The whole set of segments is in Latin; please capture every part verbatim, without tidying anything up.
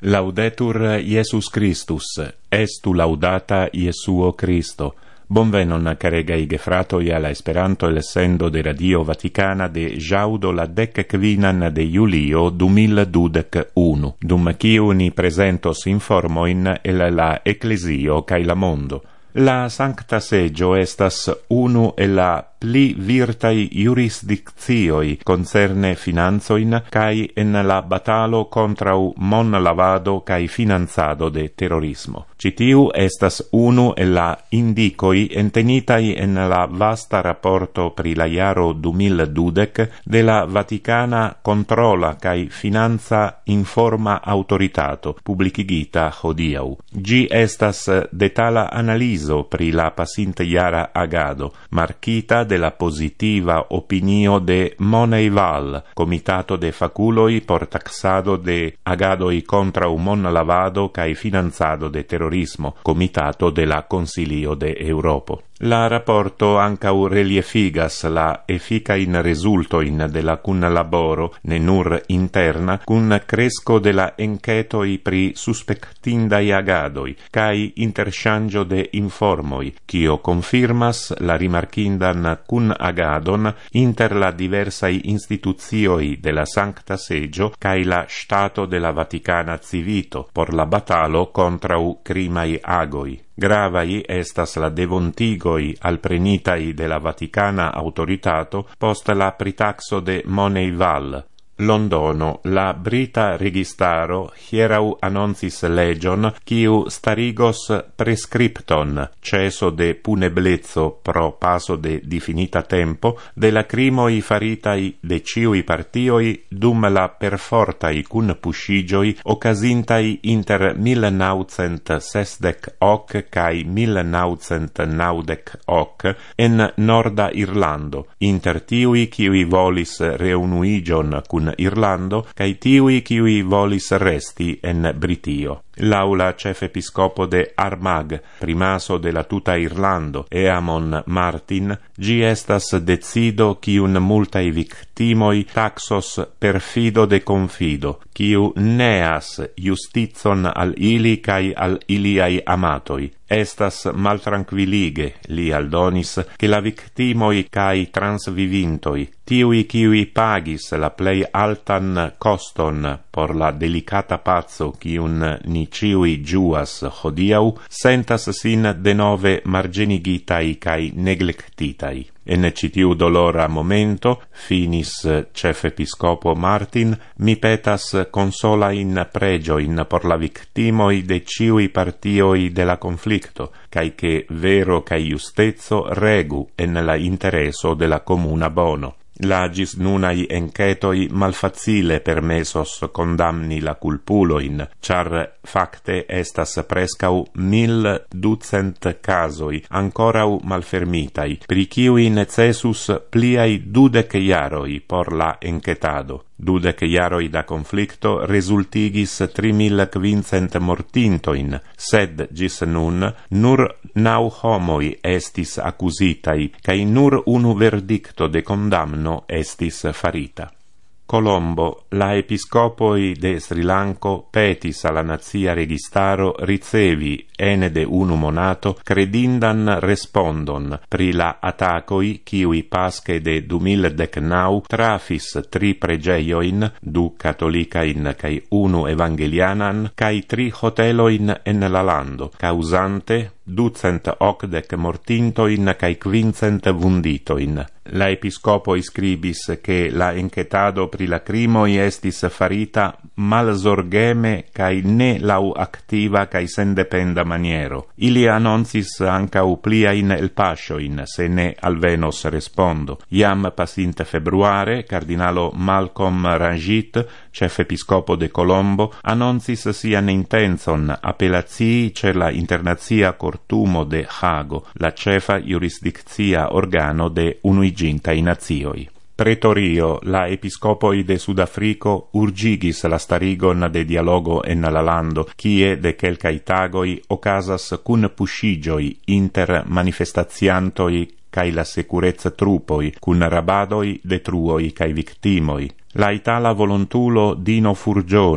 Laudetur Iesus Christus, estu laudata Iesuo Christo. Bonvenon caregai gefratoi alla Esperanto el sendo de Radio Vaticana de jaudo la dec quinan de Julio du mil dudec unu, dum quiu ni presentos informoin el la Ecclesio cae la mondo. La Sancta Seggio estas unu e la pli virtai jurisdiccioi concerne finanzoin cae en la batalo contrau mon lavado cae finanzado de terrorismo. Citiu estas unu e la indicoi entenitai en la vasta rapporto pri la jaro du mil dudec de la Vaticana controla cae finanza informa autoritato publicigita hodiau. Gi estas detala analiso pri la pasinte jara agado, marchita de la positiva opinio de Moneyval, comitato de faculoi por taxado de agadoi contra un mon lavado cae finanzado de terrorismo, comitato de la Consilio de Europo. La rapporto ancau reliefigas la efficain resultoin de la cun laboro, ne nur interna, cun cresco de la enquetoi pri suspectindai agadoi, cae interchangio de informoi, cio confirmas la rimarcindan cun agadon inter la diversai instituzioi de la Sancta Seggio cae la Stato de la Vaticana Civito por la batalo contrau crimai agoi. Gravai estas la devontigoi al prenitai de la Vaticana autoritato post la pritaxo de Moneyval. Londono, la Brita registaro hierau annoncis legion quiu starigos prescripton, ceso de puneblezzo pro paso de definita tempo, de la crimoi faritai de ciui partioi dum la perfortai cun puscigioi occasintai inter mil naucent sesdec hoc cae mil naucent naudec hoc en Norda Irlando, inter tiui quiui volis reunuigion cun Irlando, cae tiui quiui volis resti en Britio. L'aula cefepiscopo de Armagh, primaso de la tuta Irlando, Eamon Martin, gi estas decido quiun multai victimoi taxos perfido de confido, quiu neas justizon al ili cae al iliai amatoi. Estas maltranquillige, li aldonis, che la victimoi cae transvivintoi, tiui quiui pagis la plei altan coston por la delicata pazzo quiun ni ciui giuas hodiau, sentas sin denove margenigitai cae neglectitai. En citiu dolora momento, finis cefepiscopo Martin, mi petas consolain pregioin por la victimoi de ciui partioi de la conflicto, cae che vero cae justezzo regu en la intereso de la comuna bono. La gis nunai enquetoi malfacile permesos condamni la culpuloin, char facte estas prescau mil ducent casoi ancorau malfermitai, pri ciui necessus pliai dudec jaroi por la enquetado. Dudec jaroi da conflicto resultigis trimil quincent mortintoin, sed gis nun nur nau homoi estis accusitai, cae nur unu verdicto de condamno estis farita. Colombo, la episcopoi de Sri Lanka petis alla nazia registaro ricevi ene de unu monato credindan respondon pri la attacoi quiui pasche de du mil decnau trafis tri pregeioin, du catolicain cae unu evangelianan, cae tri hoteloin en la lando, causante ducent ocdec mortintoin cae quincent vunditoin. La episcopo scribis che la enquetado pri la crimoi estis farita malzorgeme cae ne lau activa cae sendependa maniero. Ili annoncis ancau pliain el pasioin, se ne alvenos respondo. Iam passinte februare, cardinalo Malcolm Ranjit, cefepiscopo de Colombo, annoncis sian intenzon appellazii ce la internazia cortumo de Hago, la cefa jurisdiccia organo de unuigintai nazioi. Pretorio, la episcopoi de Sudafrico urgigis la starigon de dialogo en la lando, kie de quelcai tagoi ocasas cun puscigioi inter manifestatiantoi cae la securezza trupoi, cun rabadoi, detruoi cae victimoi. La itala volontulo Dino Furgione,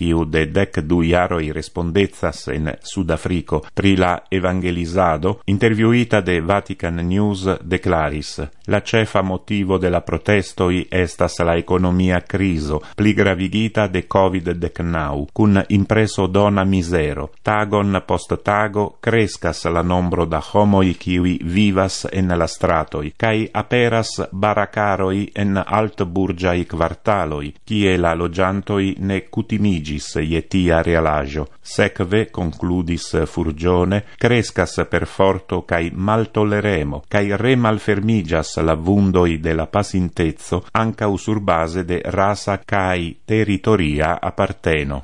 quiu de dec du iaroi respondezas en Sudafrico pri la evangelizado, interviuita de Vatican News declaris: la cefa motivo de la protestoi estas la economia criso, pli gravigita de covid decnau, cun impreso dona misero. Tagon post tago crescas la nombro da homoi kiui vivas en la stratoi, kai aperas baracaroi en altburgiai quartaloi, kie la logiantoi ne cutimigis je tia realaggio. Secve, concludis Furgione, crescas per forto kai maltolleremo, kai re malfermigias la vundoi de la pasintezzo ancau sur base de rasa kai territoria apparteno.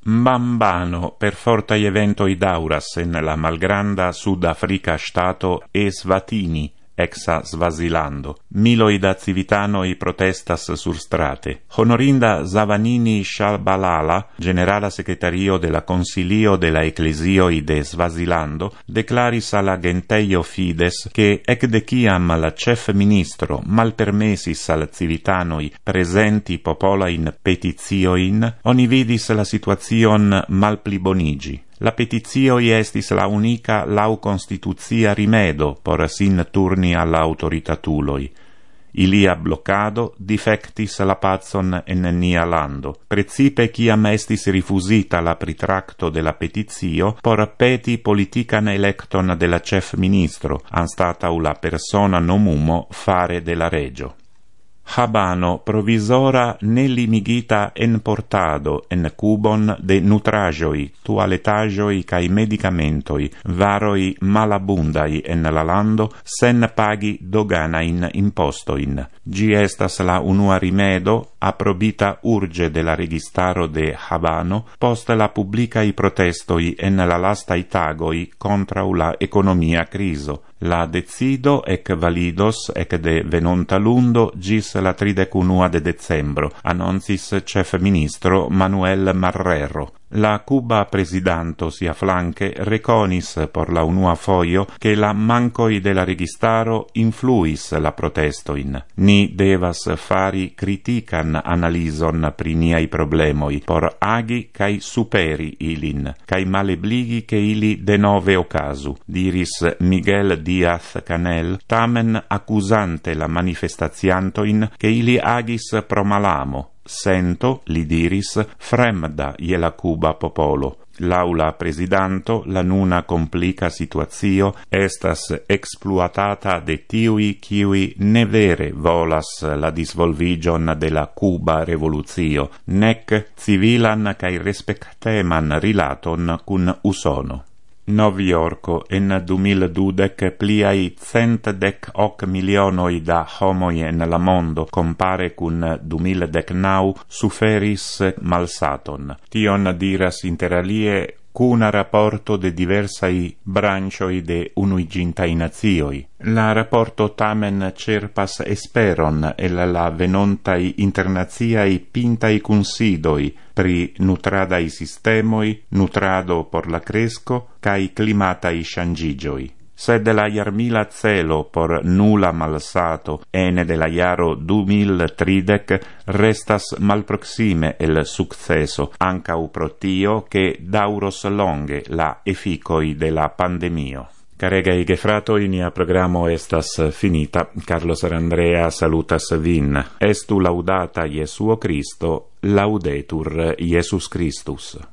Mbambano per fortai eventoi dauras en la malgranda Sudafrica stato Eswatini, exa Svazilando. Miloi da civitanoi protestas sur strate. Honorinda Zavanini Shabalala, generala secretario de la Consilio de la Ecclesioi de Svazilando, declaris alla genteio fides che ec de ciam la chef ministro malpermesis al civitanoi presenti popola in petizioin, oni vidis la situazion malplibonigi. La petizioi estis la unica lau constituzia rimedo por sin turni alla autoritatuloi. Ilia bloccado defectis la pazon en nia lando. Precipe ciam estis rifusita la pritracto de la petizio por peti politican electon de la chef ministro, anstatau la persona nomumo fare de la regio. Habano provisora nelimigita en portado en cubon de nutragioi, tualetagioi cae medicamentoi, varoi malabundai en la lando, sen pagi doganain impostoin. Gi estas la unua rimedo, aprobita urge de la registaro de Habano, post la publicai protestoi en la lastai tagoi contra la economia criso. La decido ec validos ec de venonta lundo gis la tridecunua de decembro, annoncis chef ministro Manuel Marrero. La Cuba presidanto sia flanque reconis por la unua foio che la mancoi de la registaro influis la protestoin. Ni devas fari critican analison pri niai problemoi, por agi cae superi ilin, cae malebligi che ili denove ocasu, diris Miguel Díaz-Canel, tamen accusante la manifestatiantoin che ili agis pro malamo. Sento, li diris, fremda je la Cuba popolo. L'aula presidanto, la nuna complica situazio, estas exploatata de tiui kiui ne vere volas la disvolvigion de la Cuba revoluzio, nec civilan cae respecteman rilaton cun Usono. Novi Yorko en du mil dudec pliai cent dec hoc milionoi da homoi en la mondo compare cun du mil decnau suferis malsaton. Tion diras inter alie cuna rapporto de diversai brancioi de unuigintai nazioi. La rapporto tamen cerpas esperon el la venontai internaziai pintai considoi pri nutradai sistemoi, nutrado por la cresco, cae climatai shangigioi. Sed la jarmila celo por nula malsato ene de la jaro du mil tridec restas malproxime el successo, ancau pro tio che dauros longe la efficoi de la pandemio. Caregai gefratoi, nia programo estas finita. Carlos Arandrea salutas vin. Estu laudata Jesuo Christo, laudetur Iesus Christus.